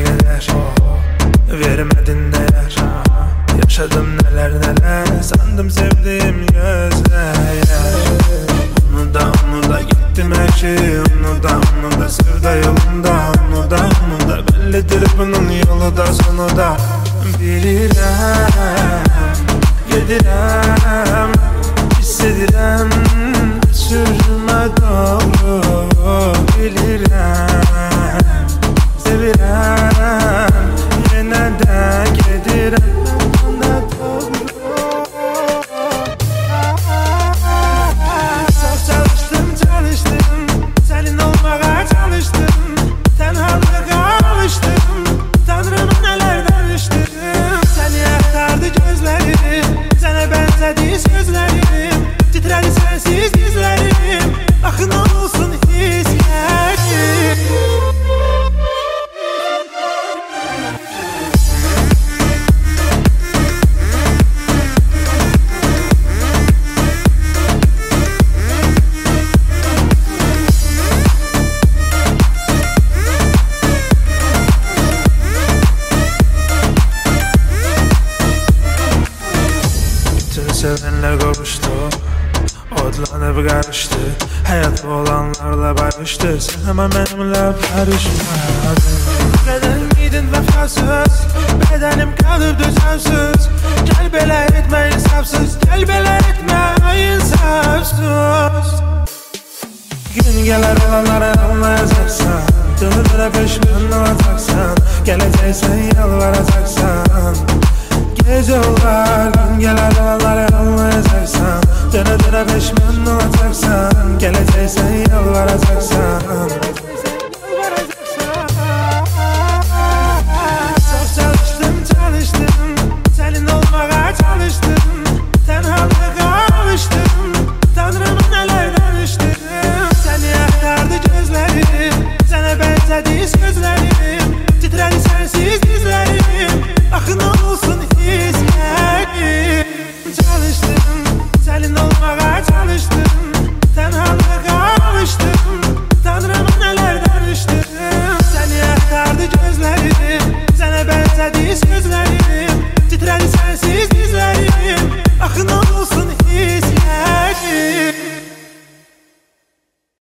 kadar vermedin değer. Yaşadım neler neler, sandım sevdiğim gözler. Onu da gittim her şeyi, onu da sevda yolunda. Onu da bellidir bunun yolu da sonu da. Bilirəm, gedirəm, hissedirim sürme doğru. Bilirəm, sevirəm, yine de gedirəm bana doğru. Çok çalıştım, senin olmaya çalıştım. Tenhalığa alıştım, Tanrım nelerden düştüm. Seni aktardı gözlerim, sana benzedi sözlerim. Titredi sensiz dizlerim, akın olsun hislerim. Bütün sevenler kavuştu, odlanıp karıştı. Hayat bu olanlarla barıştı, sen ama benimle barışmadın. Neden miydin vefasız, bedenim kalır düzensiz. Gel bela etme insafsız, gel bela etme insafsız. Gün gelir olanları anlayacaksan, döndüre peşinden olacaksan. Geleceksen yalvaracaksın.